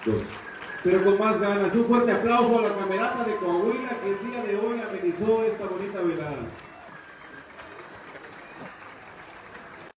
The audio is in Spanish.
dos. Pero con más ganas. Un fuerte aplauso a la camerata de Coahuila que el día de hoy amenizó esta bonita velada.